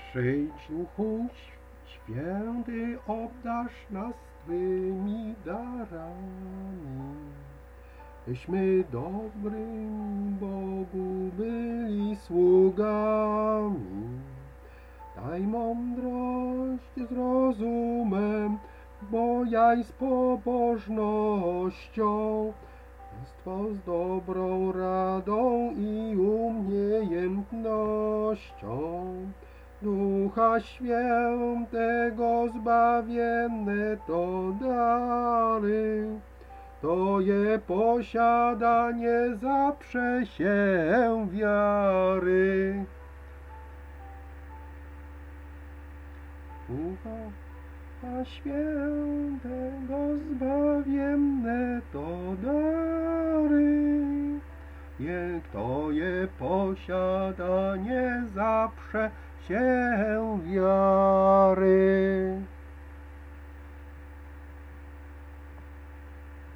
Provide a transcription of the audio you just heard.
Przyjdź, Duchu Święty, obdarz nas Twymi darami, byśmy dobrym Bogu byli sługami. Daj mądrość z rozumem, bojaźń z pobożnością, męstwo z dobrą radą i umiejętnością. Ducha Świętego zbawienne to dary, to je posiadanie zaprze się wiary. Ducha Świętego zbawienne to dary, to je posiadanie zaprze się wiary.